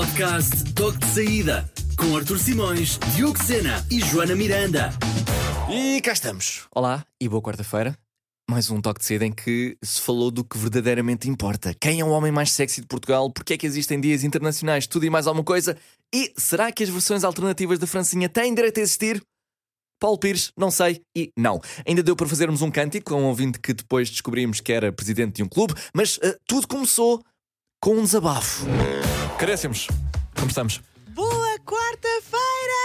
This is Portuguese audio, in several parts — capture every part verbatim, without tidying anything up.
Podcast Toque de Saída com Artur Simões, Diogo Sena e Joana Miranda. E cá estamos. Olá e boa quarta-feira. Mais um toque de saída em que se falou do que verdadeiramente importa. Quem é o homem mais sexy de Portugal? Porque é que existem dias internacionais? Tudo e mais alguma coisa? E será que as versões alternativas da Francinha têm direito a existir? Paulo Pires, não sei e não. Ainda deu para fazermos um cântico com um ouvinte que depois descobrimos que era presidente de um clube, mas uh, tudo começou com um desabafo. Caríssimos, como estamos? Boa quarta-feira!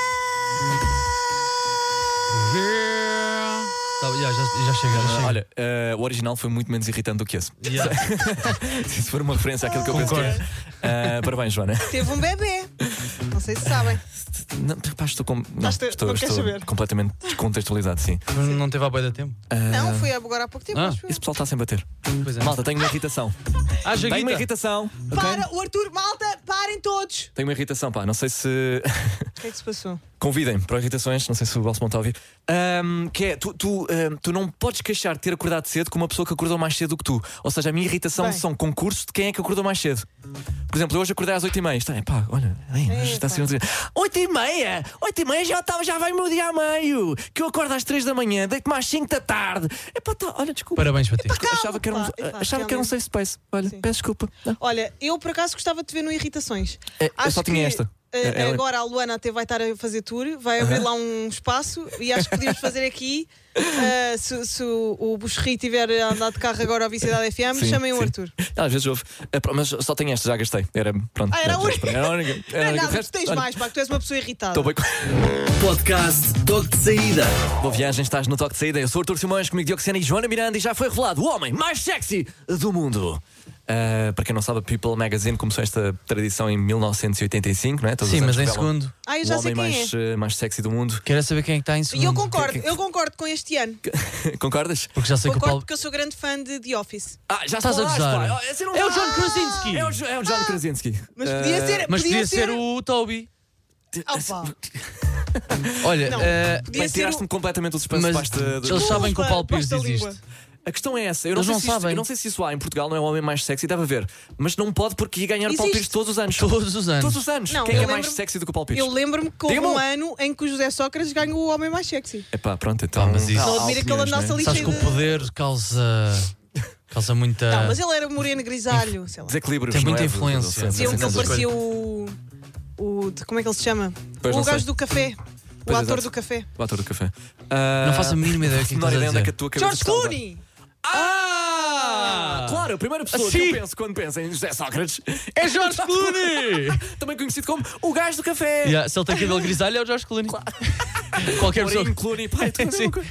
Tá, já, já, já chega, já chega. Olha, uh, o original foi muito menos irritante do que esse. Yeah. Se isso for uma referência àquilo que eu penso que é. Uh, parabéns, Joana. Teve um bebê. Não sei se sabem. Não, pá, estou, com... não, Estás te- estou, não queres estou saber? completamente descontextualizado, sim. Mas não teve a boia de tempo. Uh, Não, foi agora há pouco tempo. Ah, acho eu. Esse pessoal está sempre a bater. Pois é. Malta, tenho uma irritação. Ah, Tenho uma Jaguita. irritação. ok? Para, o Arthur, malta, parem todos! Tenho uma irritação, pá. Não sei se. O que é que se passou? Convidem-me para irritações, não sei se o Balsemão está a ouvir. Ahm, que é, tu, tu, ahm, tu não podes queixar de ter acordado cedo com uma pessoa que acordou mais cedo do que tu. Ou seja, a minha irritação Bem. são concursos de quem é que acordou mais cedo. Por exemplo, eu hoje acordei às oito e meia. Está, pá, olha, ai, mas está a ser oito e meia! oito e meia já estava, já vai o meu dia a meio. Que eu acordo às três da manhã, deito-me às cinco da tarde. É pá, tá, olha, desculpa. Parabéns para ti. Porque achava que era um, pá, epá, achava que era um realmente. safe space. Olha, Sim. peço desculpa. Não. Olha, eu por acaso gostava de te ver no Irritações. É, eu Acho só tinha que, esta. eh, Ela- Agora a Luana até vai estar a fazer tour, vai abrir lá um espaço e acho que podíamos fazer aqui. eh, se, se o, o Buxerri tiver a andar de carro agora ao Vicidade F M, Sim, chamem o sim. Arthur. Às vezes houve. É, pronto, mas só tenho esta, já gastei. Era, pronto. Ah, era a já- única. Era a única. Não Era a é única. nada, O tu resto, tens olha, mais, pá, que tu és uma pessoa irritada. Estou bem com. Podcast Toque de Saída. Boa viagem, estás no toque de saída. Eu sou o Artur Simões, comigo Diogo Sena e Joana Miranda, e já foi revelado o homem mais sexy do mundo. Uh, para quem não sabe, a People Magazine começou esta tradição em mil novecentos e oitenta e cinco, não é? Todos Sim, os anos mas em revelam segundo. Ah, eu já o sei homem quem mais, é. uh, mais sexy do mundo. Quero saber quem é que está em segundo. E eu concordo, que- que- eu concordo com este ano. Concordas? Porque já sei que o Concordo Paulo. porque eu sou grande fã de The Office. Ah, já Estás a falaste, gozar. pá. Oh, esse não É o dá. John Krasinski. É o, Jo- é o John Krasinski. Mas Uh, podia ser. Mas podia ser ser o Toby. Ah, pá. Olha, Não, eh, podia Bem, ser tiraste-me o... completamente o suspense mas debaixo de- de- eles sabem que o Paulo Pires Basta a língua. existe. A questão é essa. Eu não, Eles sei não se isto- sabem. eu não sei se isso há em Portugal, não é o homem mais sexy, deve haver. Mas não pode porque ia ganhar o Paulo Existe. Pires todos os anos. Todos os anos. Todos os anos. Não, Quem é eu que é mais lembro-me- sexy do que o Paulo Pires? Eu lembro-me que houve Diga-me. um ano em que o José Sócrates ganhou o homem mais sexy. Epá, pronto, então. Ah, mas isso- há- Não há admira que ele opiniões, andasse não é? ali Sabes cheio que o de... poder causa. causa muita. Não, mas ele era moreno grisalho, sei lá. Desequilíbrios, Tem não muita é? influência. Diziam que ele Sim, sim, sim. parecia o... o de- como é que ele se chama? Pois o não gajo sei. do café. O Pois, ator exato. do café. O ator do café. Ah, Não faço a mínima ideia do que menor estás a ideia onde é que a dizer. tua cabeça George está a levar. Clooney! Ah! Claro, a primeira pessoa que Sim. eu penso quando penso em José Sócrates É George Clooney! também conhecido como o gajo do café. Yeah, se ele tem cabelo grisalho, é o George Clooney. Qualquer pessoa. Mourinho, Clooney, pá, é tudo a mesma Sim. coisa.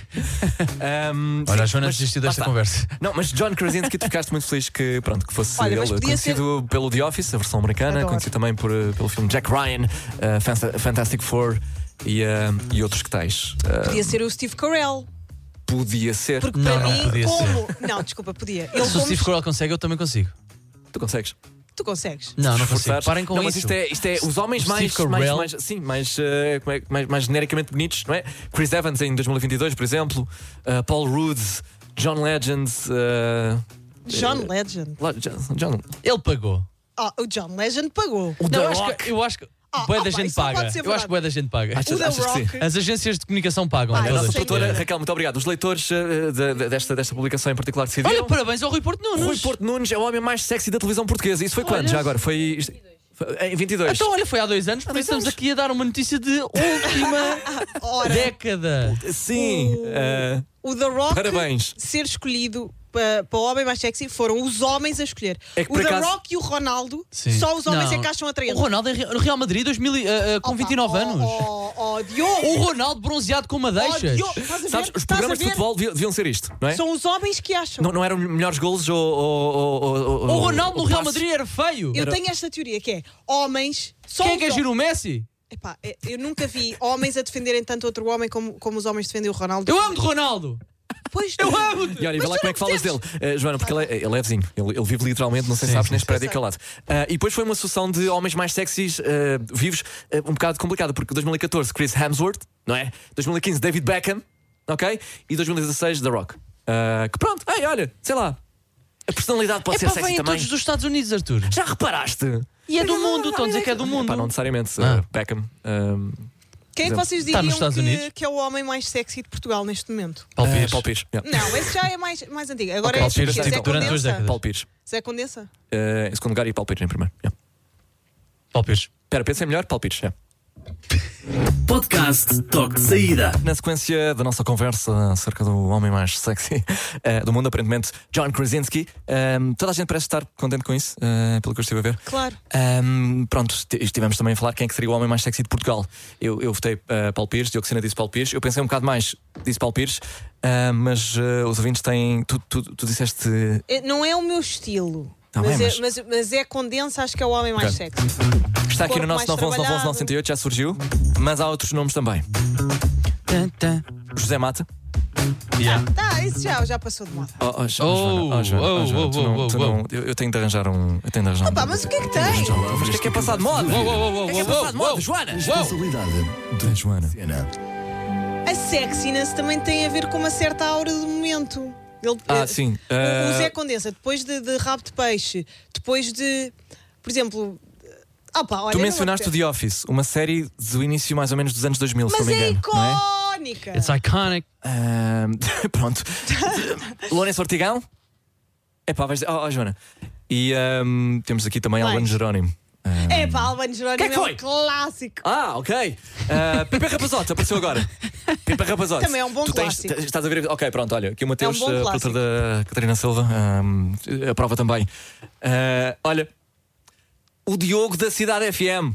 Ahm, Olha, sim, a Joana mas desistiu lá desta está. conversa. Não, mas John Krasinski, tu ficaste muito feliz que, pronto, que fosse Olha, mas ele podia conhecido pelo The Office, a versão americana, Adoro. conhecido também por, eh, pelo filme Jack Ryan, eh, Fanta- Fantastic Four e, eh, e outros que tais. Eh, Podia ser o Steve Carell. podia ser. Porque Não, para não mim, podia como... Não, desculpa, podia. Ele Se o como... Steve Carell consegue, eu também consigo. Tu consegues? Tu consegues. Não, não consigo. Esforçares. Parem com não, isso. mas isto é, isto é os homens O mais, Steve mais, Carell. mais, sim, mais, eh, como é- mais, mais genericamente bonitos, não é? Chris Evans em dois mil e vinte e dois, por exemplo, eh, Paul Rudd, John Legend, eh, John Legend. La- John, John- Ele pagou. Ah, o John Legend pagou. o Não, The eu acho Rock. que. Eu acho que Ah, bué ah, da pá, gente isso não paga. pode ser Eu acho que verdade. bué da gente paga. Achas- O The achas que sim? Rock. As agências de comunicação pagam. Ah, olha, eu A nossa não sei produtora quem é. Raquel, muito obrigado. Os leitores eh, de- de- desta, desta publicação em particular decidiram. Olha, parabéns ao Rui Porto Nunes. Rui Porto Nunes é o homem mais sexy da televisão portuguesa. Isso foi quando? Olha. Já agora? Foi, isto- foi em vinte e dois. Então, olha, foi há dois anos, por dois isso estamos anos. aqui a dar uma notícia de última Ora, década. Sim. O- eh, o The Rock Parabéns. ser escolhido para, para o homem mais sexy foram os homens a escolher. É que o por The acaso- Rock e oRonaldo, Sim. só os homens Não. é que acham atraente. O Ronaldo é Re- no Real Madrid dois mil, e- ah, ah, com Opa, vinte e nove oh, anos. Oh, oh, Diogo! O Ronaldo bronzeado com Oh, madeixas. Diogo! Estás a ver? sabes, os Estás a programas de ver? futebol deviam, deviam ser isto, não é? São os homens que acham. Não, não eram melhores golos ou. ou, ou, ou- O Ronaldo no ou Real passes? Madrid era feio. Eu tenho esta teoria que é homens. Só Quem é os que é ho- giro o Messi? Epá, é- eu nunca vi homens a defenderem tanto outro homem como, como os homens defendem o Ronaldo. Eu amo de Ronaldo. Pois, Eu amo-te. E olha, vê lá como é que falas dele, Eh, Joana, porque ele é, ele é vizinho, ele, ele vive literalmente, não sei se Sim, sabes, sim, neste sim. prédio aqui ao lado. Ah, e depois foi uma sucessão de homens mais sexys eh, vivos, eh, um bocado complicada, porque dois mil e catorze Chris Hemsworth, não é? dois mil e quinze David Beckham, ok? E dois mil e dezasseis The Rock. Ah, que pronto, ei, olha, sei lá, a personalidade pode É ser para sexy vêm também. todos dos Estados Unidos, Arthur. Já reparaste? E é do mundo, estão a dizer que é do mundo. Pá, não necessariamente. Ah. Uh, Beckham. um, Quem é que Exemplo. vocês Está nos diriam Estados que, Unidos? que é o homem mais sexy de Portugal neste momento? Paulo uh, Pires. Paulo Pires. Yeah. Não, esse já é mais, mais antigo. Agora Ok, é Paulo Pires, Zé tipo, durante duas Condensa. décadas. Paulo Pires. Zé Condensa? Uh, em segundo lugar, e Paulo Pires em primeiro. Yeah. Paulo Pires. Espera, pensem melhor, Paulo Pires. Yeah. Podcast Toque de Saída. Na sequência da nossa conversa acerca do homem mais sexy uh, do mundo, aparentemente, John Krasinski, um, toda a gente parece estar contente com isso, uh, pelo que eu estive a ver. Claro. Um, pronto, estivemos também a falar quem é que seria o homem mais sexy de Portugal. Eu, eu votei uh, Paulo Pires, Diogo Sena disse Paulo Pires. Eu pensei um bocado mais, disse Paulo Pires, uh, mas uh, os ouvintes têm. Tu, tu, tu disseste. É, Não é o meu estilo. Tá mas, bem, é, mas- mas... mas é Condensa, acho que é o homem mais Ok. sexy. Está aqui no corpo nosso mais nove onze nove onze nove zero oito, já surgiu, mas há outros nomes também. Tan, tan. José Mata. Yeah. Tá, isso já, já passou de moda. Oh, oh, Jo- Oh, Joana, oh, Joana, oh, oh, Joana, oh, tu não- oh, tu oh. não- eu, eu tenho de arranjar um. Eu tenho de arranjar um. Pá, mas o que é que tem? Mas o que é que é passado de moda? Uou, uou, uou, O que é que é uou, passado de uou, moda, Joana? Responsabilidade Da Joana. cena. A sexiness também tem a ver com uma certa aura do momento. Ele, Ah, eh, sim. O, o Uh, Zé Condensa, depois de, de Rabo de Peixe, depois de, por exemplo. Ah, pá, olha, Tu não mencionaste o apetece. The Office, uma série do início mais ou menos dos anos dois mil, se Mas não me é engano. Não é? icónica! It's iconic. Uh, pronto. Lourenço Ortigão? É pá, vais dizer. Oh, oh, Joana. E um, temos aqui também Mais. Albano Jerónimo. Um, É pá, Albano Jerónimo Que é que é foi? um clássico. Ah, ok. Uh, Pepe Rapazote apareceu agora. Pepe Rapazote. Também é um bom tu tens, clássico. Estás a ver? Ok, pronto, olha. Aqui o Mateus, É um bom uh, clássico. produtor da Catarina Silva, um, aprova também. Uh, olha, o Diogo da Cidade F M.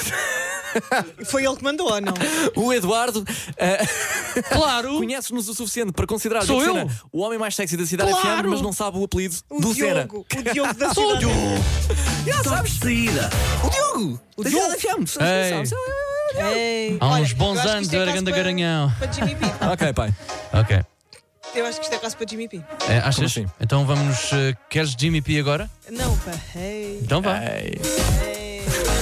Foi ele que mandou ou não? O Eduardo uh, Claro. conhece-nos o suficiente para considerar Sou o Diogo eu. Sena o homem mais sexy da Cidade Claro. F M, mas não sabe o apelido O do Sena. Diogo. O Diogo da Sou o cidade. Diogo. Toque de Saída. O Diogo! O da Diogo. Cidade F M. Ei. Sabes? Ei, Há olha, uns bons eu acho que anos isto é eu era caso ganda para- garanhão. Para Jimmy P. Ok, pai. Ok. Eu acho que isto é caso para Jimmy P. É, achas? Como assim? Então vamos. uh, queres Jimmy P agora? Não, pá. Hey, Então vá. Ei. hey.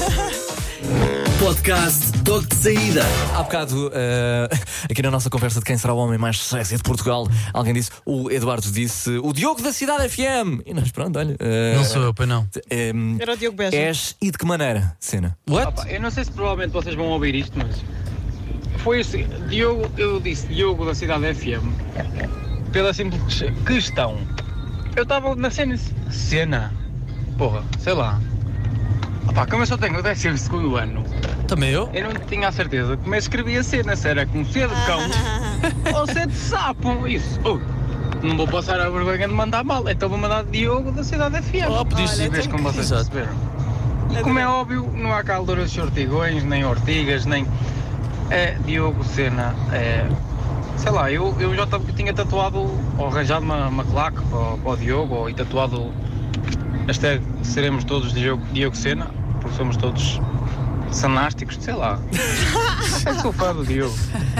Podcast Toque de Saída. Há bocado, eh, aqui na nossa conversa de quem será o homem mais sexy de Portugal, alguém disse, o Eduardo disse, o Diogo da Cidade F M. E nós, pronto, olha. eh, Não sou eu, pois não. eh, Era o Diogo Beja. és e de que maneira, Sena? What? Opa, eu não sei se provavelmente vocês vão ouvir isto, mas foi assim, Diogo, eu disse Diogo da Cidade F M pela simples questão. Eu estava na cena, cena, porra, sei lá. Opa, como eu só tenho o décimo segundo ano, Também eu? eu não tinha a certeza como é que escrevia cena, se era com C de cão ou C de sapo. Isso, oh, não vou passar a vergonha de mandar mal, então vou mandar Diogo da Cidade F M. Oh, podias Olha, Vês então- como vocês Exato. perceberam. E como é óbvio, não há calduras de ortigões, nem ortigas, nem. É Diogo Sena. É. Sei lá, eu, eu já eu tinha tatuado, ou arranjado uma, uma claque para, o- para o Diogo, ou e tatuado. Hashtag seremos todos Diogo, Diogo Sena, porque somos todos sanásticos, sei lá. Eu sou fã do Diogo.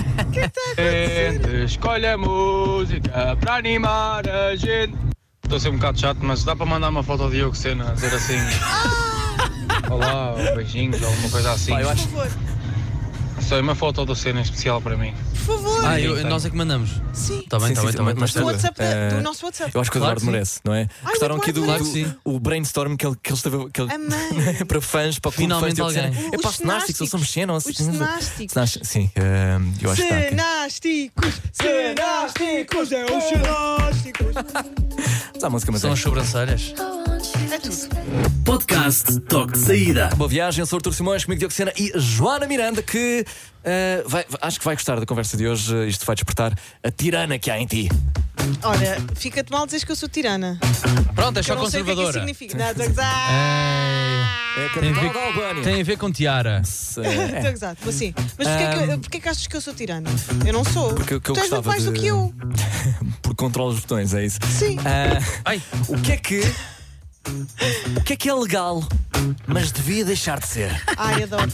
Gente, escolhe a música para animar a gente. Estou a ser um bocado chato, mas dá para mandar uma foto ao Diogo Sena, dizer assim. Olá, ou beijinhos, ou alguma coisa assim. Pá, eu Por acho- favor, Só uma foto do Sena em especial para mim. por favor. Ah, eu- nós é que mandamos. Sim. Está bem, Sim, está sim, bem, sim, está bem. mas tá Do, tu- bem. WhatsApp, Eh, do nosso WhatsApp. Eu acho que o Claro Eduardo que sim. merece, não é? Gostaram muito aqui do, mais do- merece. o brainstorm que ele, que ele esteve que ele, Amei. para fãs, para Finalmente fãs de alguém. Diogo Sena. É para Os os cenásticos, ou somos Sena, ou Os cenásticos. Cenásticos, sim, eh, eu acho que está aqui. Cenásticos. Cenásticos. É os cenásticos. Mas há música, mas São é. as sobrancelhas. É tudo. Podcast Toque de Saída. Boa viagem, eu sou Artur Simões, comigo Diogo Sena e Joana Miranda, que eh, vai- acho que vai gostar da conversa de hoje. Isto vai despertar a tirana que há em ti. Olha, fica-te mal dizer que eu sou tirana. Pronto, é Que eu só não sei o que é que isso conservadora. significa. Não, estou a gozar. É a Tem a capital ver- da Albânia. Tem a ver com tiara. Se- Estou a é, gozar. Mas sim. Mas porquê, que, eu- porquê que achas que eu sou tirana? Eu não sou. Porque o que eu tu és muito gostava mais de... do que eu. Por controlar os botões, é isso. Sim. Ah, Ai, o que é que. O que é que é legal, mas devia deixar de ser? Ai, adoro.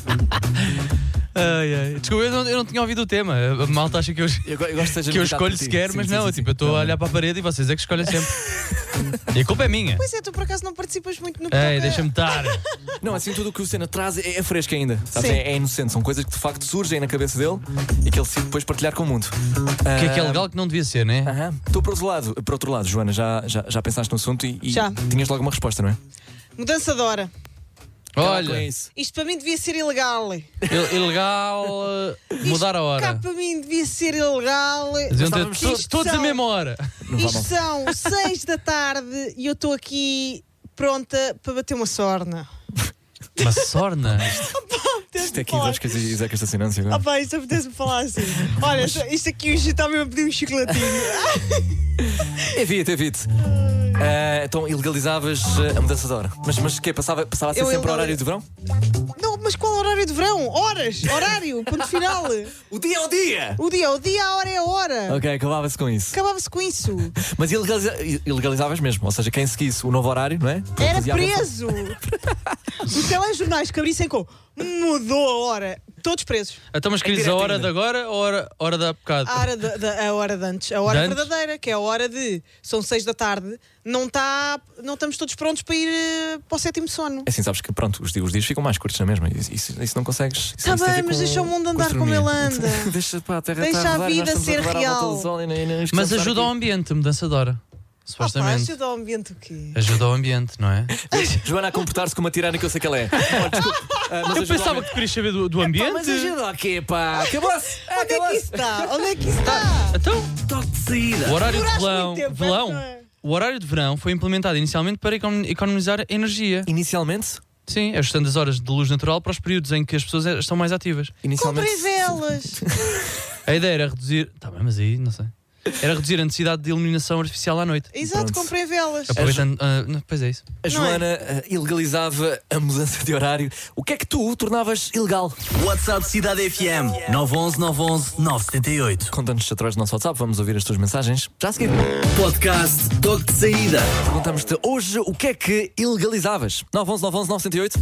ai, ai. Desculpa, eu não, eu não tinha ouvido o tema. A malta acha que eu, Eu, go- eu gosto que seja que eu limitado escolho por ti. sequer, Sim, mas sim, não. sim, eu, tipo, sim. eu estou a olhar para a parede e vocês é que escolhem sempre. E a culpa é minha. Pois é, tu por acaso não participas muito no que Ei, toca- deixa-me estar. Não, assim, tudo o que o Sena traz é, é fresco ainda. Sabes? Sim. É, é inocente. São coisas que de facto surgem na cabeça dele e que ele decide depois partilhar com o mundo. O que é que é legal que não devia ser, né? Aham. Estou por outro lado, por outro lado, Joana, já, já, já pensaste no assunto e, e Já. tinhas logo uma resposta, não é? Mudança de hora. Olha, isto para mim devia ser ilegal. il- ilegal uh, mudar a Cá hora. para mim devia ser ilegal. Deviam ter Estávamos to- Isto todos a são- mesma hora. Isto são seis da tarde e eu estou aqui pronta para bater uma sorna. Uma sorna. Isto é aqui das coisas e Zeca Estacionância agora. Ah pá, isto apetece-me falar assim. Olha, isto aqui hoje está mesmo a pedir um chocolatinho. Evite, evite. Ah, então ilegalizavas ah, a mudança de hora. Mas, mas o quê? Passava, passava a ser Eu sempre ilegal- horário de verão? Não, mas qual horário de verão? Horas, horário, ponto final. O dia é o dia! O dia é o dia, a hora é a hora. Ok, acabava-se com isso. Acabava-se com isso. Mas ilegaliza- ilegalizavas mesmo, ou seja, quem seguisse o novo horário, não é? Era Fazia a vossa- preso. Os telejornais que abrissem com mudou a hora. Todos presos. Então, mas querias a direto hora ainda. de agora ou a hora, hora da bocado? A hora de, de- a hora de antes. A hora De antes? verdadeira, que é a hora de. São seis da tarde. Não, tá, não estamos todos prontos para ir eh, para o sétimo sono. É assim, sabes que pronto, os dias, os dias ficam mais curtos na mesma. Isso, isso, isso não consegues. Isso, Tá isso tem a bem, ver mas com- deixa o mundo com andar como astronomia. ele anda. Deixa, pá, a terra Deixa está a rodar e nós vida estamos ser rodar à volta real. do sol e nem- nem nos Mas queremos ajuda estar ao aqui. ambiente a mudança de hora. Ah, pá, Supostamente. ajuda ao ambiente o quê? Ajuda ao ambiente, não é? Joana a comportar-se como uma tirana que eu sei que ela é. Oh, desculpa, ah, mas Eu ajuda pensava ao- que querias saber do, do Pá, ambiente. mas ajuda o quê, pá? Acabou-se! Onde é que Acabou-se! isso está? Onde é que isso está? Então, Toque de saída. o horário de Duraste verão, muito tempo, verão, não é? o horário de verão foi implementado inicialmente para econ- economizar energia. Inicialmente? Sim, ajustando as horas de luz natural para os períodos em que as pessoas estão mais ativas. Inicialmente. Comprem velas. A ideia era reduzir. Tá bem, mas aí, não sei. Era reduzir a necessidade de iluminação artificial à noite. Exato, Pronto. comprem velas. Aproveitando. ah, não, pois é isso. A Não é? Joana ah, ilegalizava a mudança de horário. O que é que tu tornavas ilegal? WhatsApp Cidade F M nove um um nove um um nove sete oito. Conta-nos através do nosso WhatsApp, vamos ouvir as tuas mensagens. Já a seguir. Podcast Toque de Saída. Perguntamos-te hoje o que é que ilegalizavas? nove um um nove um um nove sete oito.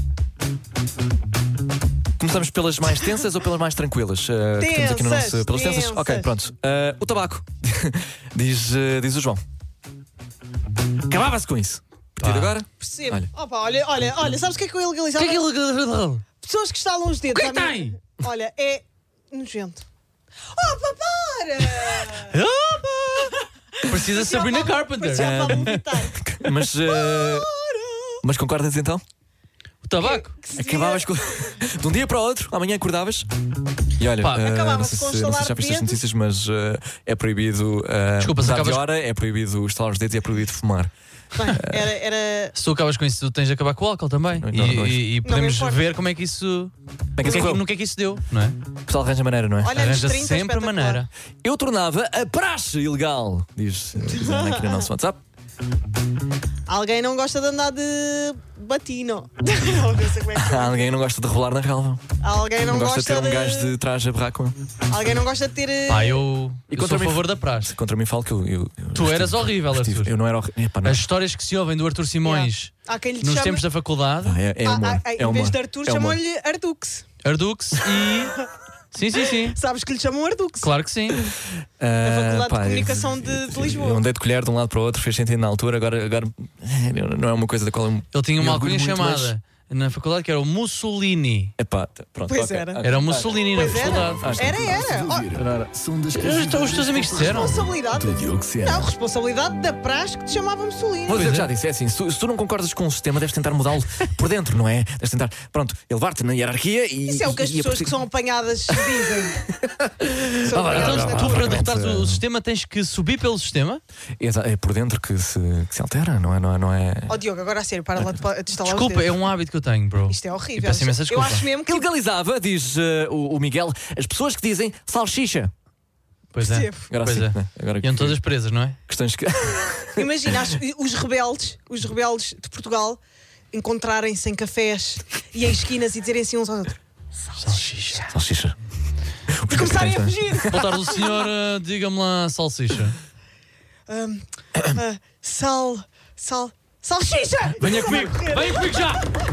Começamos pelas mais tensas ou pelas mais tranquilas? Uh, que temos aqui no Tensas, nosso, pelas tensas? tensas. Ok, pronto. Uh, o tabaco. diz, uh, diz o João. Acabava-se com isso. A partir de agora? Percebo. Olha. Opa, olha, olha, olha, sabes o que é que eu O ilegalizava? que é que ele. Pessoas que estalam os dedos. O que é que à minha- tem? Olha, é nojento. Opa, para! Precisa de Sabrina Carpenter. Parecia a Pablo Vittar. Mas, uh, mas concordas então? O tabaco. Que se Acabavas com. De um dia para o outro, amanhã acordavas. E olha, Pá, uh, não acabava-se sei com se, um não sei estalar se já viste as de dedos. notícias, mas uh, é proibido uh, Desculpa, se mudar de acabas- hora, é proibido estalar os dedos e é proibido fumar. Bem, era, era. Se tu acabas com isso, tu tens de acabar com o álcool também. Não, E, não, não. e- e podemos importa. ver como é que isso. Bem que no, que é que, correu. no que é que isso deu, não é? O pessoal arranja maneira, não é? Olha, anos Arranja trinta, sempre espetacular. maneira. Eu tornava a praxe ilegal, diz, diz Ana aqui no nosso WhatsApp. Alguém não gosta de andar de batino. Não, não sei como é que é. Alguém não gosta de rolar na relva. Alguém não, Não gosta de ter um de... gajo de traje a berrar com ele. Alguém não gosta de ter. eh, Pá, eu, E eu contra sou a mim- favor da praxe. Contra mim falo que eu. eu- eu Tu estive- eras horrível, estive- Arthur. Eu não era horrível. Epá, não. As histórias que se ouvem do Arthur Simões Há quem lhe nos chame... tempos da faculdade, É, é Ah, humor. ah, é em humor. vez de Arthur, é humor. chamam-lhe Ardux. Ardux e. Sim, sim, sim. Sabes que lhe chamam Ardux? Claro que sim. Ah, Faculdade de pá, Comunicação eu- de- de eu- Lisboa. Eu andei de colher de um lado para o outro, fez sentido na altura, agora, agora não é uma coisa da qual eu. Ele tinha me uma orgulho alcunha muito, mas- chamada na faculdade que era o Mussolini. Epá, t- pronto, Pois ok, era. ok. Era o Mussolini na Pois era. faculdade. Acho que- Era, era. Oh, Som das Os, os teus amigos disseram. responsabilidade. do Diogo Sena. Não, responsabilidade da praxe que te chamava Mussolini. Vou dizer o Pois que é. já disse, é assim, se tu, se tu não concordas com o sistema, deves tentar mudá-lo por dentro, não é? Deves tentar, pronto, elevar-te na hierarquia e. Isso é o que as e- e a pessoas partir- que são apanhadas dizem. São Ah, vai, apanhadas vai, na vai, Tu, vai, para vai. derrotares vai. o, o sistema, tens que subir pelo sistema. Exa- É por dentro que se, que se altera, não é? Não é, não é... Ó Diogo, agora a sério, para lá de pa- de estalar os Desculpa, é dedos. um hábito que eu tenho, bro. Isto é E horrível. peço imensa Eu desculpa. acho mesmo que. Ilegalizava, diz uh, o, o Miguel, as pessoas que dizem salsicha. Pois é. Percebo. Agora Pois sim, é. né? Agora Iam que- todas presas, não é? questões que. Imagina as- os rebeldes, os rebeldes de Portugal encontrarem-se em cafés e em esquinas e dizerem assim uns aos outros. Salsicha. Salsicha. E começarem a fugir. Boa tarde, senhor. uh, Diga-me lá, salsicha. Ahm, ah, sal. Sal. Salsicha! Venha comigo. Venha comigo já.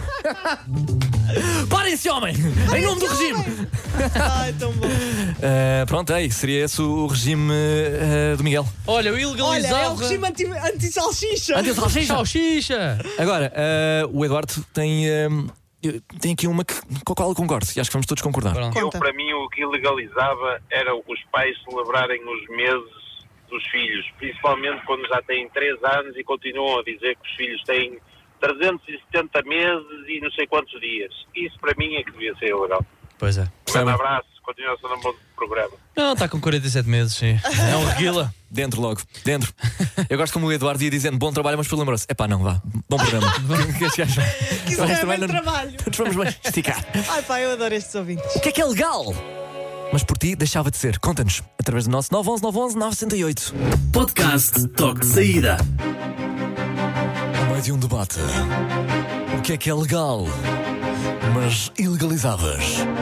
Parem-se, homem! Em nome do regime! Ai, tão bom. Uh, pronto, aí, seria esse o regime uh, do Miguel. Olha, eu Olha, ilegalizava. é o regime anti- anti-salsicha. Anti-salsicha! Salsicha. Agora, uh, o Eduardo tem, um, tem aqui uma que, com a qual eu concordo e acho que vamos todos concordar. Pronto. Eu, Conta. para mim, o que ilegalizava era os pais celebrarem os meses dos filhos, principalmente quando já têm três anos e continuam a dizer que os filhos têm trezentos e setenta meses e não sei quantos dias. Isso para mim é que devia ser ilegal. Pois é. Um abraço, continuação no bom programa. Não, está com quarenta e sete meses, sim. É um reguila. Dentro logo, dentro. Eu gosto como o Eduardo ia dizendo bom trabalho, mas depois lembrou-se: epá, não, vá, bom programa. Isso não é bem trabalho. Nos vamos bem esticar. Ai pá, eu adoro estes ouvintes. O que é que é legal? Mas por ti deixava de ser. Conta-nos através do nosso nove um um nove um um nove zero oito. Podcast Toque de Saída. No meio de um debate, o que é que é legal, mas ilegalizavas?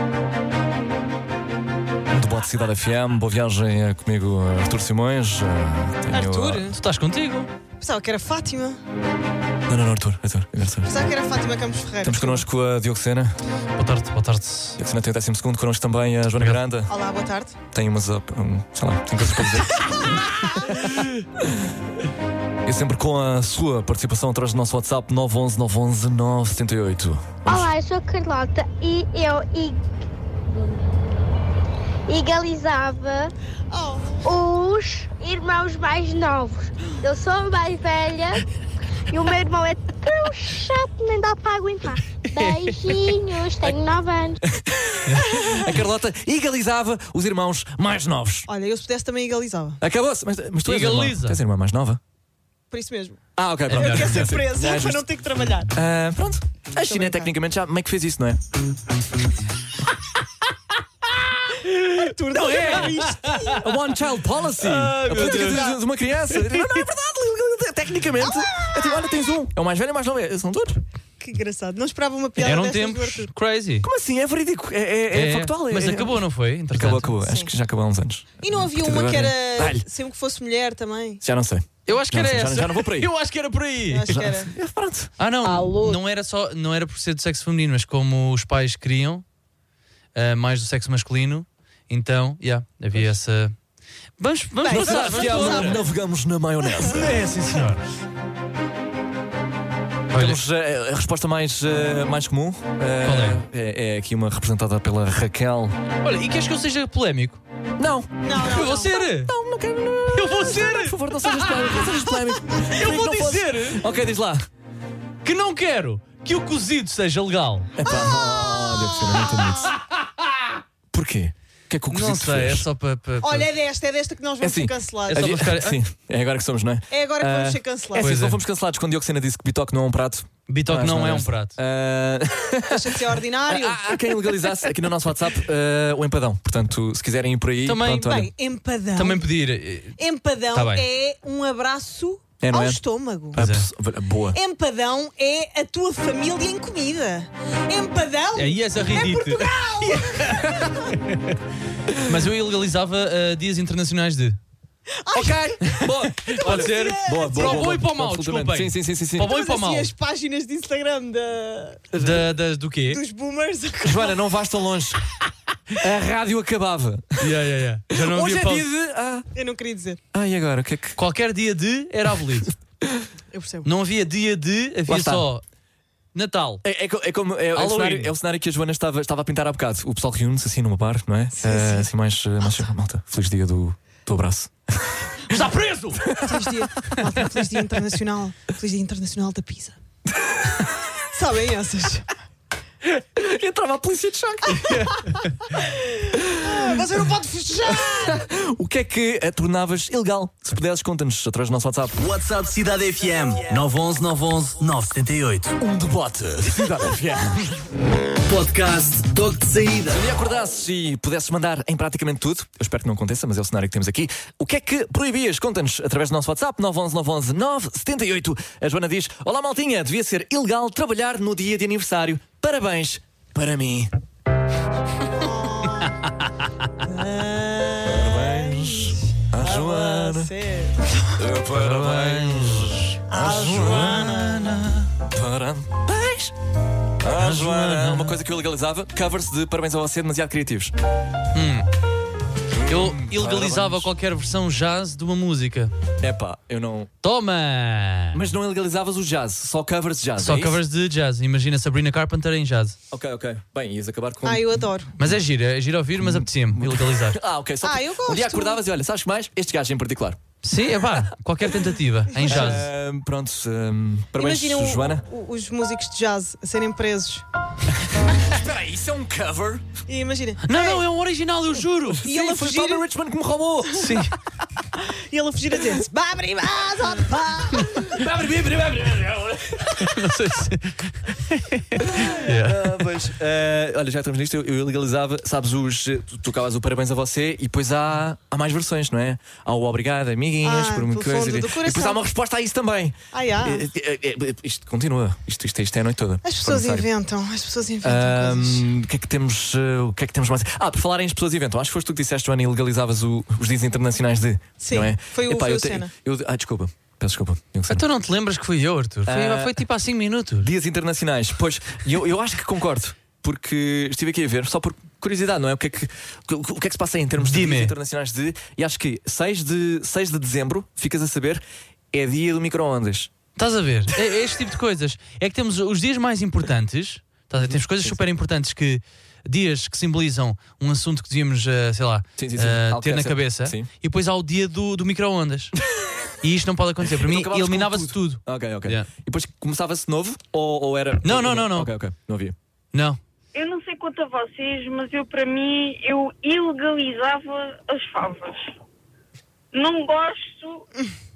Um debate Cidade F M. Boa viagem é comigo, Artur Simões. Tenho, Artur? uh, Tu estás contigo? Pensava que era Fátima. Não, não, não, Artur. Artur, Artur. Pensava que era Fátima Campos Ferreira. Temos connosco a Diogo Sena. Boa tarde, boa tarde. Diogo Sena tem o décimo segundo. Connosco também a Joana Granda. Olá, boa tarde. Tem umas, uh, um, sei lá, tem coisas para dizer. E sempre com a sua participação através do nosso WhatsApp nove um um nove um um nove sete oito. Olá, eu sou a Carlota e eu ig- egalizava Oh. os irmãos mais novos. Eu sou a mais velha e o meu irmão é tão chato, nem dá para aguentar. Beijinhos, tenho nove anos. A Carlota egalizava os irmãos mais novos. Olha, eu se pudesse também egalizava. Acabou-se. Mas, mas tu és a irmã, Egaliza. tu és a irmã mais nova? Por isso mesmo. Ah, ok, pronto. Eu quero ser Sim. presa É para justo. não ter que trabalhar. Ah, pronto. A China brincar. tecnicamente já meio que fez isso, não é? Artur, Não é? é isto. A One Child Policy. Ai, a meu política Deus. de, de uma criança. Não, não é verdade. Tecnicamente. É tipo, olha, tens um. É o mais velho e o mais novo. É, são todos. Que engraçado. Não esperava uma piada Eram dessas do tempos Artur. crazy. Como assim? É verídico. É, é, é factual. É, Mas é- acabou, não foi? Entretanto. Acabou, acabou. Acho Sim. que já acabou há uns anos. E não havia A partir uma de que agora era é- Dá-lhe. sempre que fosse mulher também? Já não sei. Eu acho que Não era sei, já- essa. já não vou por aí. Eu acho que era por aí. Acho que era. É, pronto. Ah, não. Não era só, não era por ser do sexo feminino, mas como os pais queriam ah, mais do sexo masculino, então, já, havia essa. Vamos, vamos Bem, passar, vamos vamos passar. para outra. Navegamos na maionese. É, sim, senhor. Olha, Temos eh, a resposta mais, eh, mais comum. eh, Qual é? é? É aqui uma representada pela Raquel. olha, e queres que eu seja polémico? Não, Não, não, Eu vou não. ser! não, não quero. Não. Eu vou ser! Por favor, não sejas polémico. Não sejas polémico. Eu Queria vou que não fosse. dizer Ok, diz lá. que não quero que o cozido seja legal. Epá, oh, deve ser muito bonito. Porquê? O que é que o cozido Não sei, é fez? só para. para- Olha, é desta, é desta que nós vamos É assim, ser cancelados. é só Havia- para ficar- Sim, é agora que somos, não é? É agora que Ah, vamos ser É cancelados. assim, Pois se não é. fomos cancelados quando Diogo Sena disse que bitoque não é um prato. Bitoque Não, não não é é um esta. prato. ah, Deixa de ser ordinário. há, há quem legalizasse aqui no nosso WhatsApp ah, o empadão. Portanto, se quiserem ir por aí. Também- pronto, olha. Bem, empadão. Também pedir. eh, Empadão Tá bem. é um abraço É, não ao é? estômago. Ah, Pois é. pss- boa. Empadão é a tua família em comida. Empadão Aí és a é ridícula. Portugal. Mas eu ilegalizava ah, dias internacionais de. Ok, boa. Pode ser? Boa, boa, Para o boa, bom e para o boa, mau, absolutamente. desculpem. Sim, sim, sim, sim. Para o bom e Mas para o mau. assim, as páginas de Instagram da- Da, da- do quê? dos boomers. Joana, não vais tão longe. A rádio acabava. Yeah, yeah, yeah. Já não Hoje havia é pausa. dia de. Ah, Eu não queria dizer. ah, e agora? O que é que. Qualquer dia de era abolido. Eu percebo. Não havia dia de, Lá havia está. só Natal. É, é, co- é como é, é, o Halloween. cenário, é o cenário que a Joana estava, estava a pintar há bocado. O pessoal reúne-se assim numa bar, não é? Sim, Eh, sim. Assim mais, eh, mais malta. Feliz dia do, do abraço. Está preso! Feliz dia, malta, feliz dia internacional. Feliz dia internacional da pizza. Sabem essas? Entrava a polícia de choque. Ah, você não pode festejar! O que é que a tornavas ilegal? Se puderes, conta-nos através do nosso WhatsApp. WhatsApp Cidade F M nove um um nove um um nove sete oito. Um debate. Cidade F M. Podcast Toque de Saída. Se acordasses e pudesses mandar em praticamente tudo, eu espero que não aconteça, mas é o cenário que temos aqui. O que é que proibias? Conta-nos através do nosso WhatsApp nove um um nove um um nove sete oito. A Joana diz: olá maltinha, devia ser ilegal trabalhar no dia de aniversário. Parabéns para mim. Parabéns à Joana. Sério. Parabéns à Joana. Parabéns à Joana. Uma coisa que eu legalizava: covers de Parabéns a você, demasiado criativos. Eu ilegalizava qualquer versão jazz de uma música. Epá, eu não. Toma! Mas não ilegalizavas o jazz, só covers de jazz. Só é covers de jazz. Imagina Sabrina Carpenter em jazz. Isso? Ok, ok. Bem, ias acabar com. Ah, eu adoro. Mas é giro, é giro ouvir, mas apetecia-me ilegalizar. Ah, ok. Só Ah, porque eu gosto. Um dia acordavas e olha, sabes que mais? Este gajo em particular. Sim, é pá, qualquer tentativa em jazz. Ah, pronto, um, parabéns, Imagina o- Joana. o- os músicos de jazz a serem presos. Espera aí, isso é um cover? E imagina. Não, "Ei", não, é um original, eu juro. E ele a foi fugir, o Tommy Richmond que me roubou. Sim. e ele a fugir a dizer Babri Baz on fire. Não sei se. Ah, pois, ah, olha, já estamos nisto. Eu, eu ilegalizava, sabes, os. Tu tocavas o parabéns a você e depois há, há mais versões, não é? Há o obrigado, amiguinhas, Ah, por uma pelo coisa. fundo E do depois coração. há uma resposta a isso também. Ah, já. É, é, é, isto continua. Isto, isto, isto é a noite toda. As pessoas Se for necessário. inventam, as pessoas inventam coisas. Ahm, O que é que temos? uh, o que é que temos mais? Ah, por falar em as pessoas inventam. Acho que foste tu que disseste, Joana, ilegalizavas o- os dias internacionais de. Sim, não é? foi o- Epá, foi eu o Senna. eu, ah, desculpa. Peço desculpa. Eu sei. Então não te lembras que fui eu, Arthur? Foi, Ah. foi tipo há cinco minutos. Dias internacionais. Pois, eu, eu acho que concordo. Porque estive aqui a ver, só por curiosidade, não é? O que é que, o, o que, é que se passa aí em termos de Dime. dias internacionais de. E acho que seis de, seis de dezembro, ficas a saber, é dia do micro-ondas. Estás a ver? É, é este tipo de coisas. É que temos os dias mais importantes. Estás a ver? Temos coisas super importantes que. Dias que simbolizam um assunto que devíamos, eh, sei lá, Sim, sim, sim. eh, Algo que ter é na sempre- cabeça. Sim. E depois há o dia do, do micro-ondas. E isto não pode acontecer. Para Então mim, acabavas com eliminava-se tudo. Ok, ok. Yeah. E depois começava-se de novo? Ou, ou era. Não, não, não, não. Ok, ok. Não havia. Não. Eu não sei quanto a vocês, mas eu, para mim, eu ilegalizava as favas. Não gosto,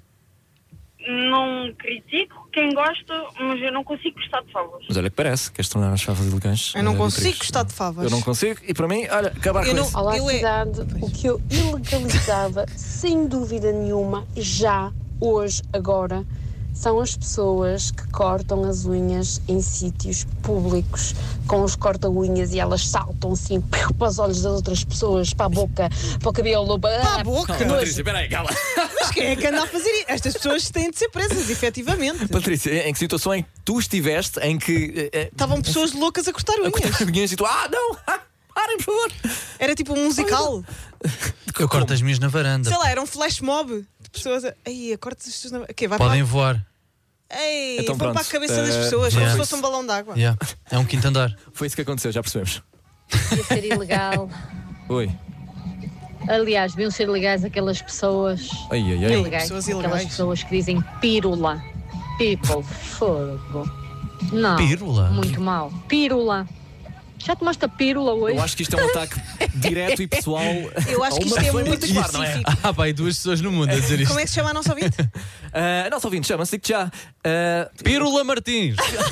não critico quem gosta, mas eu não consigo gostar de favas. Mas olha que parece, queres tornar as favas elegantes. Eu não eh, consigo Beatriz? gostar de favas. Eu não consigo, e para mim, olha, acabar Eu com não- isso. Olá, Eu é- cidade. O que eu ilegalizava, sem dúvida nenhuma, já, hoje, agora, são as pessoas que cortam as unhas em sítios públicos, com os corta-unhas, e elas saltam assim piu, para os olhos das outras pessoas, para a boca, para o cabelo. Para a boca. que nojo. Patrícia, peraí, cala. Mas quem é que anda a fazer isso? Estas pessoas têm de ser presas, efetivamente. Patrícia, em que situação é que tu estiveste em que. eh, eh, Estavam pessoas loucas a cortar a cortar unhas. unhas e tu, ah, não! Ah, parem, por favor! Era tipo um musical. Eu corto as minhas na varanda. Sei lá, era um flash mob de pessoas. A... Ai, corta as pessoas na. Okay, vai Podem para... voar. Ei, Então vão pronto. para a cabeça das Eh, pessoas, como yeah. se fosse um balão d'água. Yeah. É um quinto andar. Foi isso que aconteceu, já percebemos. Devia ser ilegal. Oi. Aliás, deviam ser legais aquelas pessoas. Ai, ai, ai. Ilegais. pessoas Aquelas ilegais. pessoas que dizem pírula. People, fogo. Não. Pírula? Muito mal. Pírula. Já tomaste a pírula hoje? Eu acho que isto é um ataque direto e pessoal. Eu acho a que uma isto é pessoa em muito particular, não é? específico. Ah, pá, e duas pessoas no mundo a dizer isto. Como é que se chama a nossa ouvinte? Ah, a nossa ouvinte chama-se, digo-te já. ah, Pírula Martins.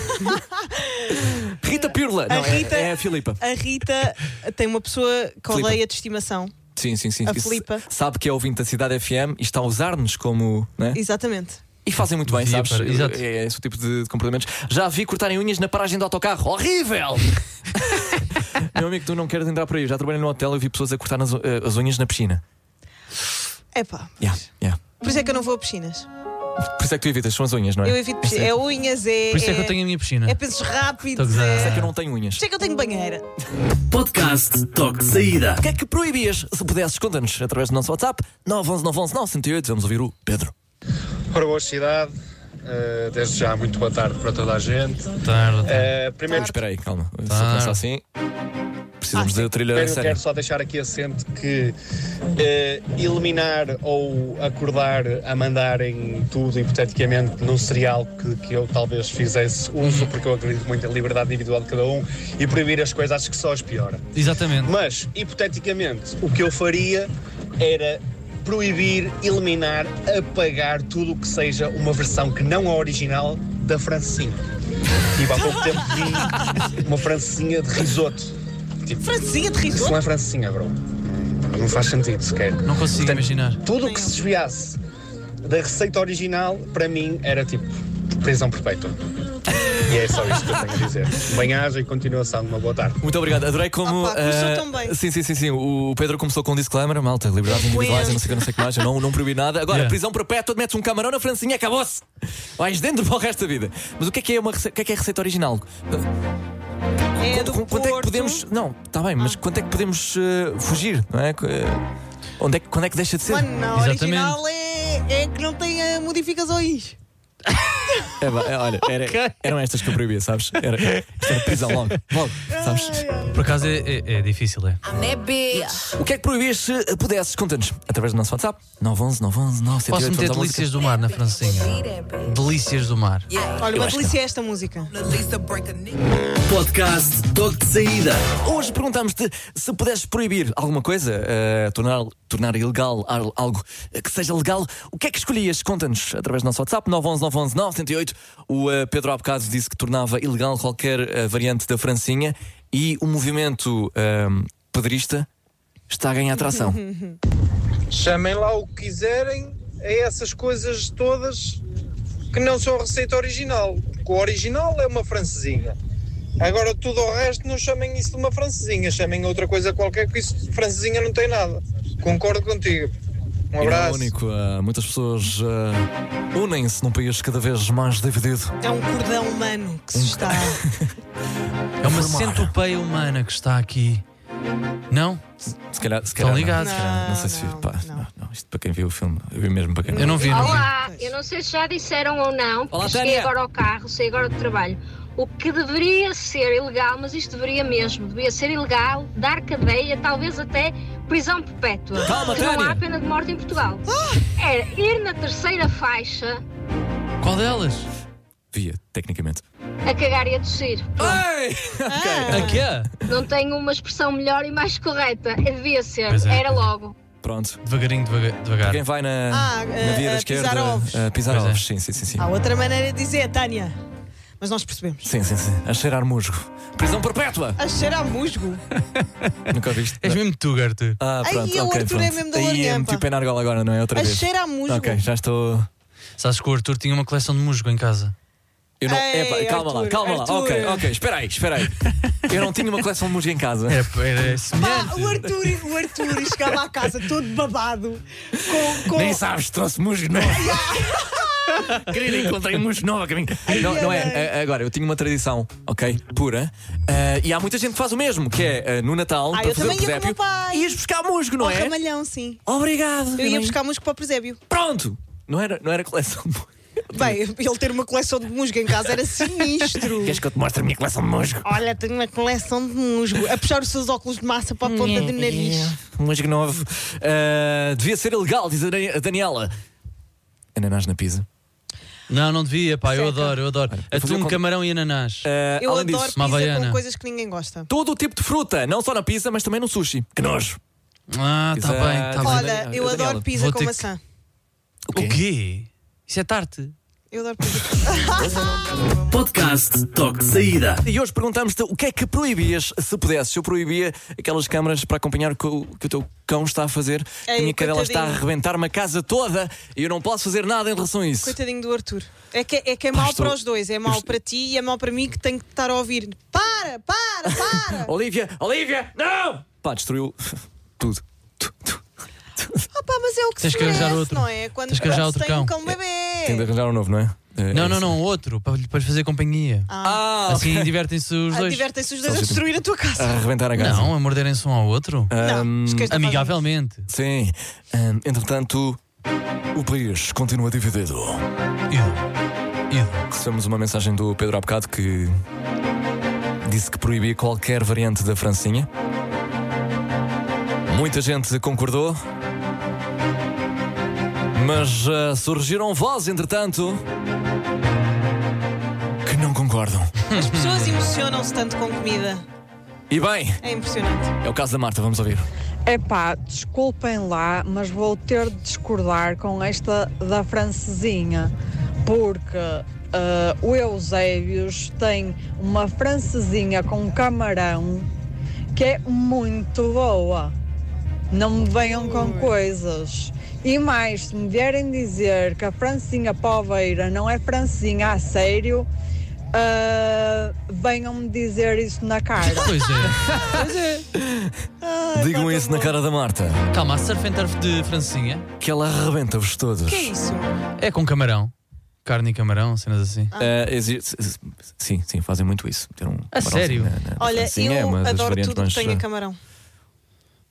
Rita Pirla. Não, A Rita- é, é a Filipa. A Rita tem uma pessoa que Filipa. odeia de estimação. Sim, sim, sim. A Isso- Filipa. Sabe que é ouvinte da Cidade F M e está a usar-nos como. Né? Exatamente. E fazem muito bem, Devia sabes? para- exato. É, é esse o tipo de, de comportamentos. Já vi cortarem unhas na paragem do autocarro. Horrível! Meu amigo, tu não queres entrar por aí. Eu já trabalhei no hotel e vi pessoas a cortar as, eh, as unhas na piscina. Epá. Yeah, yeah. Por isso é que eu não vou a piscinas. Por isso é que tu evitas, são as unhas, não é? Eu evito piscinas. É unhas, é. Por isso é que eu tenho a minha piscina. É pensos rápidos. Estou a gozar. Por isso é que É... eu não tenho unhas. Por isso é que eu tenho banheira. Podcast Toque de Saída. O que é que proibias? Se pudesses, conta-nos através do nosso WhatsApp nove um um nove um um nove zero oito. Vamos ouvir o Pedro. Ora, boa cidade, uh, desde já muito boa tarde para toda a gente. Tarde. Uh, primeiro, Mas espera aí, calma. Se Tá. começar assim, precisamos Ah, de trilha primeiro séria. quero só deixar aqui assente que uh, eliminar ou acordar a mandarem tudo hipoteticamente não seria algo que, que eu talvez fizesse uso, porque eu acredito muito em liberdade individual de cada um, e proibir as coisas acho que só as piora. Exatamente. Mas, hipoteticamente, o que eu faria era proibir, eliminar, apagar tudo o que seja uma versão que não é original da francesinha. Tipo, há pouco tempo vi uma francesinha de risoto. Tipo, Francinha de isso risoto. não é francesinha, bro. Não faz sentido sequer. Não consigo Portanto, imaginar. Tudo o que se desviasse da receita original, para mim, era tipo prisão perpétua. E é só isto que eu tenho a dizer. Bem-aja e continuação de uma boa tarde. Muito obrigado. Adorei como. Opa, começou eh, tão bem. Sim, sim, sim, sim. O Pedro começou com um disclaimer, malta, liberdades individuais, eu não sei o que, não sei o que mais, eu não, não proibi nada. Agora, Yeah. prisão perpétua, metes um camarão na francinha, acabou-se. Vais dentro para o resto da vida. Mas o que é que é, uma rece... o que é, que é a receita original? É Quanto, do quanto é que Porto. podemos. Não, está bem, mas quanto é que podemos eh, fugir, não é? Eh, Onde é, que- quando é que deixa de ser? Mano, na Exatamente. original é, é que não tem uh, modificações. É, pá, é, olha, era- Ok. eram estas que eu proibia, sabes? Era, isto era prisão logo, logo, sabes? Por acaso é, é- é difícil, é. O que é que proibias se pudesses? Conta-nos através do nosso WhatsApp. nove um um nove um um nove sete Posso oito. meter Vamos à delícias do mar na francinha? Delícias do mar. Olha, uma acho que delícia é esta música. Podcast Toque de Saída. música. Hoje perguntamos-te se pudesses proibir alguma coisa, eh, tornar, tornar ilegal al- algo eh, que seja legal, o que é que escolhias? Conta-nos através do nosso WhatsApp. nove um um nove um um nove sete oito. O eh, Pedro há bocado disse que tornava ilegal qualquer eh, variante da francinha e o movimento eh, pedrista está a ganhar tração. Chamem lá o que quiserem a essas coisas todas que não são a receita original. Porque o original é uma francesinha. Agora tudo o resto não chamem isso de uma francesinha, chamem outra coisa qualquer, que isso de francesinha não tem nada. Concordo contigo. Um E não é abraço. único, eh, muitas pessoas eh, unem-se num país cada vez mais dividido. É um cordão humano que se está. É uma Formar. centopeia humana que está aqui. Não? Se calhar, se Estão calhar, ligados? Não, se calhar, não sei se. Não, Pá, não. não, não, isto para quem viu o filme, eu vi mesmo para quem Eu não vi, não vi. Olá, eu não sei se já disseram ou não, porque Olá, cheguei Tânia. agora ao carro, saí agora do trabalho. O que deveria ser ilegal, mas isto deveria mesmo, deveria ser ilegal, dar cadeia, talvez até prisão perpétua. Calma, que não Tânia. há pena de morte em Portugal. Era ir na terceira faixa Qual delas? Via, tecnicamente. a cagar e a tossir. Ei! Ah, A quê? Não tenho uma expressão melhor e mais correta. Devia ser, Pois é. era logo. Pronto. Devagarinho, devagar. devagar. Quem vai na, Ah, na eh, via da eh, esquerda. pisar ovos. eh, pisar Pois é. ovos, sim, sim, sim. Sim. há outra maneira de dizer, Tânia. Mas nós percebemos. Sim, sim, sim. A cheirar musgo. Prisão perpétua! A cheirar musgo. Nunca viste? És mesmo tu, Arthur. Ah, Ai, pronto, e o ok. Arthur é pronto. mesmo da Aí Lourinhã, meti pá. o pé na argola agora, não é? Outra A vez. cheirar musgo. Ok, já estou. Sabes que o Arthur tinha uma coleção de musgo em casa. Eu não... Ei, Epá, calma lá, Arthur, calma lá. Arthur. Ok, ok, espera aí, espera aí. Eu não tinha uma coleção de musgo em casa. Era, era Pá, semelhante. o Arthur, o Arthur chegava à casa todo babado. Com, com... Nem sabes, trouxe musgo novo. Querida, encontrei um musgo novo a caminho. Não, não é? A- Agora, eu tinha uma tradição, ok? Pura. Ah, e há muita gente que faz o mesmo, que é ah, no Natal, Ah, para eu fazer o também ia com o meu presépio, pai. ias buscar musgo, não Ao é? ramalhão, sim. Obrigado. Eu ia não é? buscar musgo para o presépio. Pronto! Não era, não era coleção de musgo. Bem, ele ter uma coleção de musgo em casa era sinistro. Queres que eu te mostre a minha coleção de musgo? Olha, tenho uma coleção de musgo. A puxar os seus óculos de massa para a ponta do nariz. Musgo novo. Ah, devia ser ilegal, diz a Dani- a Daniela. Ananás na pizza. Não, não devia, pá. Eu Seca. adoro, eu adoro. eu fazia Atum, com- camarão e ananás. Ah, Eu além adoro disso, uma pizza havaiana. com coisas que ninguém gosta. todo o tipo de fruta, não só na pizza, mas também no sushi. Que nojo. Ah, tá Exato. bem, tá bem. Olha, eu Daniela, adoro pizza vou com ter que- maçã. O quê? O quê? Isso é tarte. Eu adoro pizza. Podcast Toque de Saída. E hoje perguntamos-te o que é que proibias se pudesses. Eu proibia aquelas câmaras para acompanhar o que o, que o teu cão está a fazer. Ei, a minha cadela está a coitadinho. arrebentar uma casa toda e eu não posso fazer nada em relação a isso. Coitadinho do Arthur. É que é, que é mau estou- para os dois. É mau eu- para ti e é mau para mim que tenho que estar a ouvir. Para, para, para! Olivia, Olivia, não! Pá, destruiu tudo. Tu- tu- Ah, pá, mas é o que Tens se que arranjar merece, outro. não é? Quando Tens que arranjar se outro tem um cão. cão bebê. Tem de arranjar um novo, não é? É, Não, é não, isso. não, outro. Para para lhes fazer companhia. Ah, Assim ok. divertem-se os Ah, dois. divertem-se os dois a Só se- destruir a tua casa. A arrebentar a casa. Não, a morderem-se um ao outro. Não, Ahm, esquece de fazer Amigavelmente. Sim. Ahm, entretanto, o país continua dividido. Ido. Ido. Recebemos uma mensagem do Pedro há bocado que disse que proibia qualquer variante da francinha. Muita gente concordou. Mas ah, surgiram vozes, entretanto, que não concordam. As pessoas emocionam-se tanto com comida. E bem, É impressionante. é o caso da Marta, vamos ouvir. Epá, desculpem lá, mas vou ter de discordar com esta da francesinha, porque ah, o Eusébios tem uma francesinha com camarão que é muito boa. Não me venham com coisas. E mais, se me vierem dizer que a francesinha poveira não é francesinha a sério, ah, venham-me dizer isso na cara. Pois é. Pois é. Digam isso na cara da Marta, Calma, a surf and turf de francinha que ela arrebenta-vos todos. O que é isso? é com camarão. Carne e camarão, cenas assim. Ah, existe- sim, sim, fazem muito isso. Ter um A camarãozinho sério? na- na Olha, francinha, é eu uma das adoro variantes tudo que mais, tenha ah, camarão.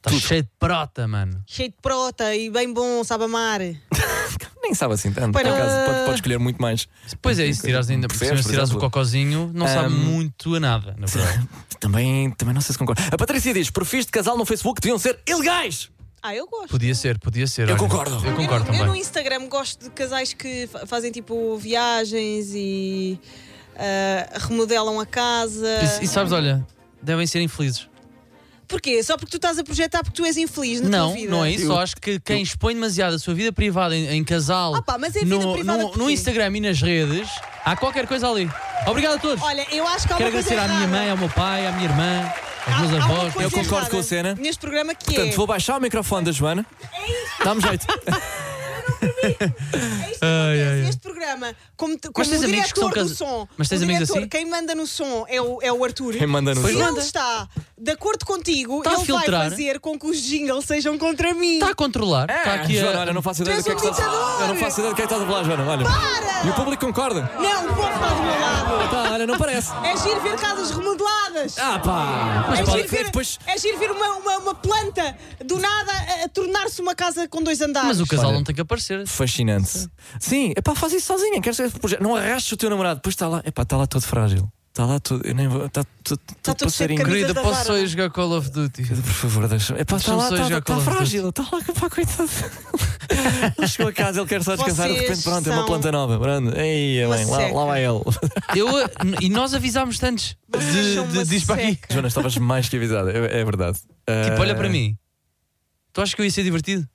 Está cheio de prota, mano. Cheio de prota e bem bom, sabe amar. Nem sabe assim tanto. Por Para- acaso, pode, pode escolher muito mais. Pois é, isso, tirares ainda por cima, Percebes, se por tirares o exemplo? cocozinho, não sabe Um, muito a nada, na verdade. Também, também não sei se concordo. A Patrícia diz: perfis de casal no Facebook deviam ser ilegais. Ah, eu gosto. Podia ser, podia ser. Eu olha. concordo. Eu concordo eu, no- eu no também. Instagram gosto de casais que fa- fazem tipo viagens e ah, remodelam a casa. E, e sabes, olha, devem ser infelizes. Porquê? Só porque tu estás a projetar porque tu és infeliz na Não, tua vida? não é isso. Eu- Só acho que quem expõe demasiado a sua vida privada em, em casal Ah pá, mas é vida no, privada no, no porquê? Instagram e nas redes, há qualquer coisa ali. Obrigado a todos. Olha, eu acho que há Quero uma coisa agradecer à minha errada. mãe, ao meu pai, à minha irmã, aos Há- meus há uma avós. coisa Eu concordo errada com a cena. neste programa que Portanto, é... vou baixar o microfone da Joana. Dá-me jeito. É isto que Ai, acontece. ai, ai. Este programa, como, te- Mas como tens o amigos que são diretor do cas- som, Mas tens o amigos diretor, assim? quem manda no som é o, é o Arthur. Quem manda no Se som? ele está de acordo contigo, Está a ele filtrar. vai fazer com que os jingles sejam contra mim. Está a controlar. Está aqui Joana, a... olha, não faço ideia do Tu que é és que um estás ditador! Eu não faço ideia do que é que estás a falar, Joana. Olha. Para! E o público concorda. Não, o povo está do meu lado. Pá, olha, não parece. É giro ver casas remodeladas. Ah, pá. Mas é, pode giro ver, depois. é giro ver uma, uma, uma planta do nada a, a tornar-se uma casa com dois andares. Mas o casal Olha. não tem que aparecer. Fascinante. Sim, é pá, faz isso sozinha. Queres ser projeto? Não arrastes o teu namorado. Depois está lá, é pá, está lá todo frágil. Está lá todo. Eu nem vou. Está todo, todo todo cheio de passarinho. camisas Querida, da posso Zara. só ir jogar Call of Duty? Por favor, deixa-me. É pá, está Deixa-me lá, só está jogar está Call of Duty. frágil. Está lá, pá, coitado. Ele chegou a casa, ele quer só descansar. De Vocês repente, pronto, é uma são planta nova. Pronto. Ei, uma bem, lá, seca. lá vai ele. Eu, e nós avisámos antes Vocês de, são de, uma de ir para aqui. seca. Joana, estavas mais que avisada, é, é verdade. Tipo, olha para Ah, mim. Tu achas que eu ia ser divertido?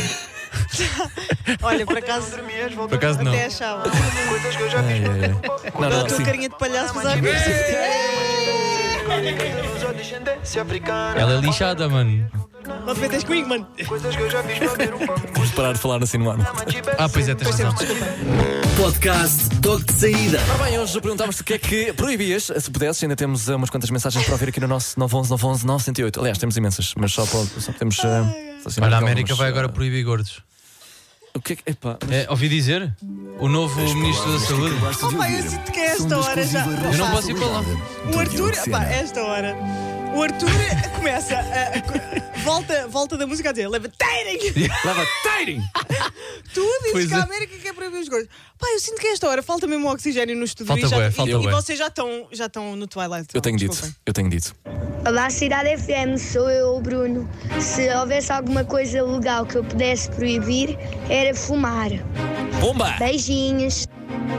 Olha, por acaso, Por acaso não. até achava. ai, ai, ai. Não, A não, tua sim. carinha de palhaço faz a ver. Ela é lixada, mano. Não te metas comigo, mano. Vamos parar de falar assim no ar. Ah, pois é, tens razão. Podcast Toque de Saída. Ora bem, hoje perguntámos-te o que é que proibias. Se pudesses, ainda temos uh, umas quantas mensagens para ouvir aqui no nosso nove onze nove onze nove zero oito. Aliás, temos imensas, mas só, pode, só podemos. Uh, só Olha, a algumas, América vai agora uh, proibir gordos. O que é que. Epá, mas- É, ouvi dizer? O novo Ministro da Saúde. Oh, pá, eu sinto que é esta hora já. Eu não posso ir para lá. O Arthur, pá, esta hora. O Arthur começa a, a- volta, volta da música a dizer levitating! Levitating! Tu dizes Pois que a é. América quer proibir os gordos. Pá, eu sinto que a esta hora falta mesmo oxigênio no estúdio. Falta e já- bué, e, falta e bué. vocês já estão já estão no Twilight. Eu tenho dito, desculpem. eu tenho dito. Olá, Cidade F M, sou eu, o Bruno. Se houvesse alguma coisa legal que eu pudesse proibir, era fumar. Bomba! Beijinhos.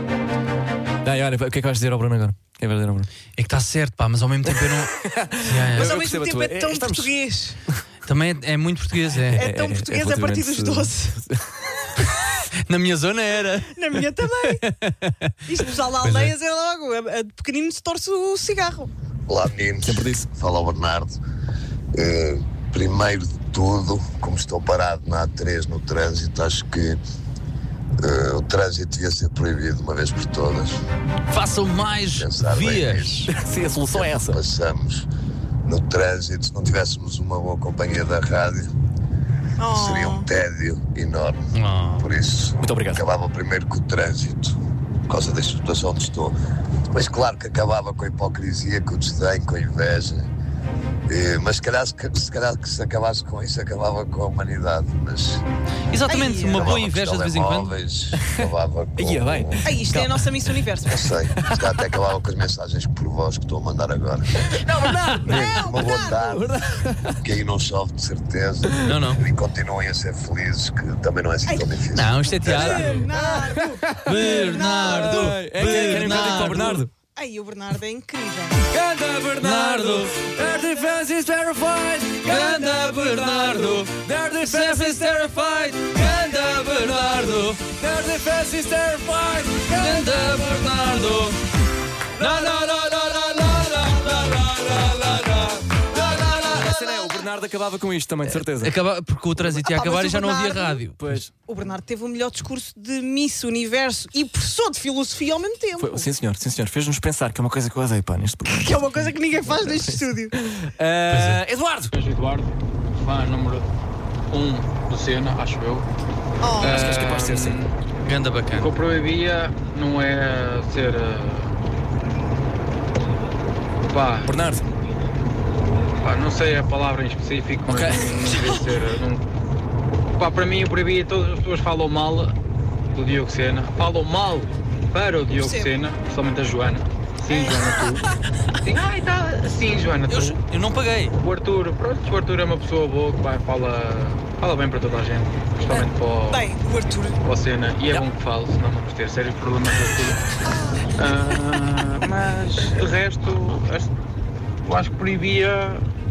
Ai, olha, o que é que vais dizer ao Bruno agora? O que é que vais dizer ao Bruno? É que está certo, pá, mas ao mesmo tempo eu não. Yeah, yeah. Mas Eu ao mesmo percebo a tempo tua- é tão é, estamos- português. Também é, é muito português, é. É tão português a partir dos doze. Na minha zona era. Na minha também. Isto pessoal de Pois é. aldeias é logo. A, a de pequenino se torce o cigarro. Olá meninos, Sempre disse. fala o Bernardo. Eh, primeiro de tudo, como estou parado na A três no trânsito, acho que eh, o trânsito devia ser proibido uma vez por todas. Façam mais Pensar bem vias. nisso. Sim, a solução é essa. Passamos no trânsito, se não tivéssemos uma boa companhia da rádio, Oh. seria um tédio enorme. Oh. Por isso, Muito obrigado. acabava primeiro com o trânsito, por causa da situação onde estou. Mas claro que acabava com a hipocrisia, com o desdém, com a inveja. Eh, mas se calhar, se, se calhar que se acabasse com isso, acabava com a humanidade. Mas Exatamente, Ai, uma boa acabava com inveja os de vez em quando. telemóveis, acabava com... Ia bem. Ah, isto é a nossa Miss Universo. Não sei, se calhar até acabava com as mensagens por voz que estou a mandar agora. Não, Bernardo! Não, uma boa tarde, que aí não chove de certeza. Não, não. E continuem a ser felizes, que também não é assim tão difícil. Não, isto é teatro. Bernardo! Bernardo! É que querem ver para o Bernardo. Ai, o Bernardo é incrível. Canta Bernardo, their defense is terrified. Ganda Bernardo, their defense is terrified. Ganda Bernardo, their defense is terrified. Ganda Bernardo. La la la la la la la la la la la. A cena é, o Bernardo acabava com isto também, de certeza. Acaba, porque o trânsito ia Ah, pá, acabar mas e o já não havia Bernardo- rádio. Pois. O Bernardo teve o melhor discurso de Miss Universo e professor de filosofia ao mesmo tempo. Foi- sim, senhor, sim, senhor. Fez-nos pensar, que é uma coisa que eu odeio, pá, neste programa. Que é uma coisa que ninguém faz neste estúdio. Ah, Eduardo! Eu sou Eduardo, fã número um do Senna, acho eu. Oh, Acho que és capaz de ser, sim. Ganda O que bacana. eu proibia não é ser. eh, Pá, Bernardo, pá, não sei a palavra em específico, mas Ok. não, não devia ser. Não... Pá, para mim, eu proibia, todas as pessoas falam mal do Diogo Sena, falam mal para o Diogo Percebo. Sena, principalmente a Joana. Sim, Joana, tu. Sim, ai, tá. Sim, Joana, tu. Eu, eu não paguei. O Arthur, pronto, o Arthur é uma pessoa boa que vai, fala, fala bem para toda a gente, principalmente para o, Bem, o Arthur. para o Sena, e é bom que fale, senão vamos ter sérios problemas com Arthur. Ah, mas de resto, acho- eu acho que proibia.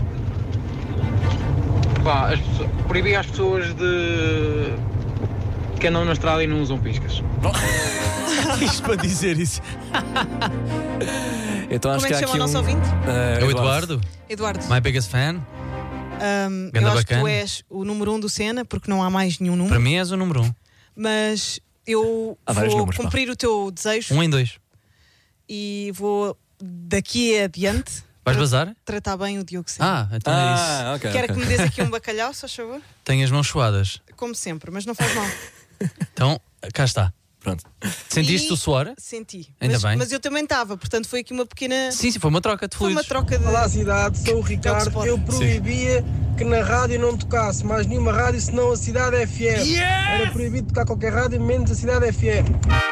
Pá, as pessoas- proibia as pessoas de. que andam na estrada e não usam piscas. Isto para dizer isso. Então acho Como é que que há chama aqui o nosso um... ouvinte? Eh, É o Eduardo, Eduardo. my biggest fan. Ahm, Ganda eu acho que tu bacana. és o número um do Senna, porque não há mais nenhum número. Para mim és o número um. Mas eu Há vários vou números, pá. cumprir o teu desejo Um em dois. e vou daqui adiante Vais tra- bazar? tratar bem o Diogo Sena. Ah, então é isso. Ah, ok. Quero ok. que me des aqui um bacalhau, só favor. Tenho as mãos suadas. Como sempre, mas não faz mal. Então, cá está. Pronto. Sentiste E- o suor? Senti. Ainda mas, bem. mas eu também estava, portanto foi aqui uma pequena. Sim, sim, foi uma troca de Foi uma fluidos. troca de. Olá cidade, sou o Ricardo. Sport. Eu proibia que na rádio não tocasse mais nenhuma rádio senão a Cidade F M. Era proibido tocar qualquer rádio menos a Cidade F M.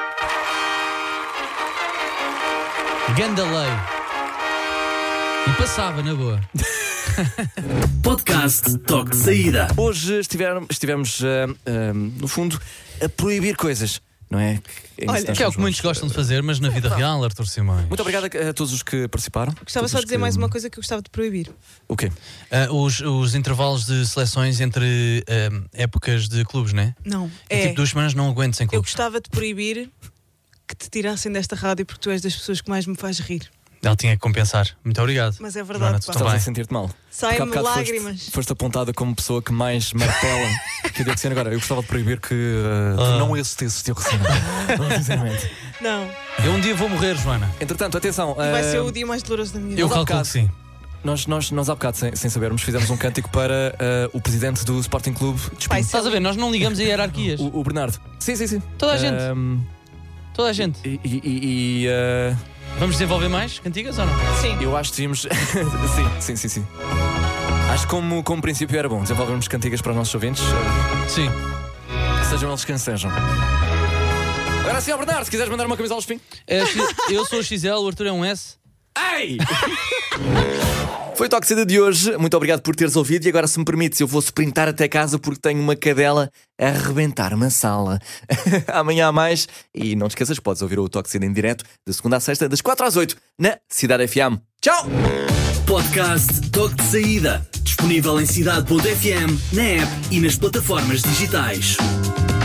Ganda lei. E passava, na boa. Podcast Toque de Saída. Hoje estiveram, estivemos, ah, ah, no fundo, a proibir coisas, não é? Que, Olha, nisso nós Que é o somos que muitos bons. gostam de fazer, mas na vida real, Arthur Simões. Muito obrigado a, a todos os que participaram. Gostava Todos só os de dizer que- mais uma coisa que eu gostava de proibir. O quê? Ah, os, os intervalos de seleções entre ah, épocas de clubes, né? Não. É. É. Tipo duas semanas não aguento sem Eu clubes. gostava de proibir que te tirassem desta rádio porque tu és das pessoas que mais me faz rir. Ela tinha que compensar. Muito obrigado. Mas é verdade, Joana, pá. tu Estavas a também. sentir-te mal. Saem-me Porque há bocado lágrimas. Foste, foste apontada como pessoa que mais martela que o Diogo Sena. Agora, eu gostava de proibir que uh, Ah. tu não existesses, Diogo Sena. Não, sinceramente. Não. Eu um dia vou morrer, Joana. Entretanto, atenção. E vai uh, ser o dia mais doloroso da minha Eu vida. há calculo bocado- que sim. Nós, nós, nós há bocado, sem, sem sabermos, fizemos um cântico para uh, o presidente do Sporting Clube de Espinho. Vai ser- Estás a ver? Nós não ligamos a hierarquias. O, o Bernardo. Sim, sim, sim. Toda a gente. Um, Toda a gente. e e, e, e, uh, Vamos desenvolver mais cantigas ou não? Sim. eu acho que devíamos. sim, sim, sim, sim. Acho que como, como princípio era bom desenvolvermos cantigas para os nossos ouvintes, uh, Sim. sejam eles quem sejam. Agora sim, ó Bernardo, se quiseres mandar uma camisola ao Espinho. É, eu sou o X L, o Arthur é um S. Ei! Foi o Toque de Saída de hoje. Muito obrigado por teres ouvido. E agora, se me permites, eu vou sprintar até casa porque tenho uma cadela a arrebentar uma sala. Amanhã há mais. E não te esqueças, podes ouvir o Toque de Saída em direto, de segunda a sexta, das quatro às oito, na Cidade F M. Tchau! Podcast Toque de Saída. Disponível em cidade ponto f m, na app e nas plataformas digitais.